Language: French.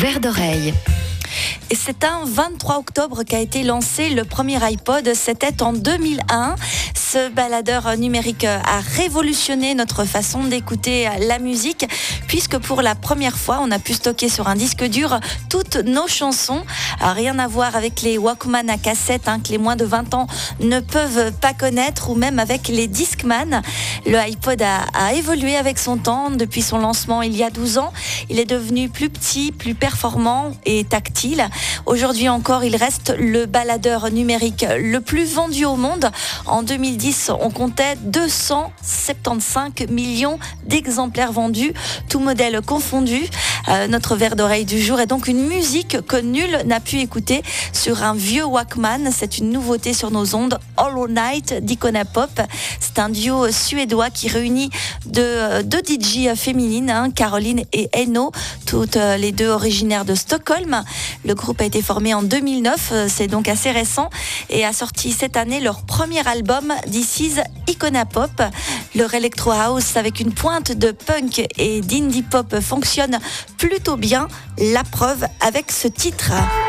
Verre d'oreille. Et c'est un 23 octobre qu'a été lancé le premier iPod, c'était en 2001. Ce baladeur numérique a révolutionné notre façon d'écouter la musique, puisque pour la première fois, on a pu stocker sur un disque dur toutes nos chansons. Rien à voir avec les Walkman à cassette que les moins de 20 ans ne peuvent pas connaître, ou même avec les Discman. Le iPod a évolué avec son temps. Depuis son lancement il y a 12 ans, il est devenu plus petit, plus performant et tactile. Aujourd'hui encore, il reste le baladeur numérique le plus vendu au monde. En 2010, on comptait 275 millions d'exemplaires vendus, tout modèle confondu. Notre verre d'oreille du jour est donc une musique que nul n'a pu écouter sur un vieux Walkman. C'est une nouveauté sur nos ondes. Hollow Night d'Icona Pop. C'est un duo suédois qui réunit deux DJ féminines, Caroline et Eno, toutes les deux originaires de Stockholm. Le groupe a été formé en 2009, c'est donc assez récent, et a sorti cette année leur premier album, This is Icona Pop. Leur electro house avec une pointe de punk et d'indie pop fonctionne plutôt bien. La preuve avec ce titre.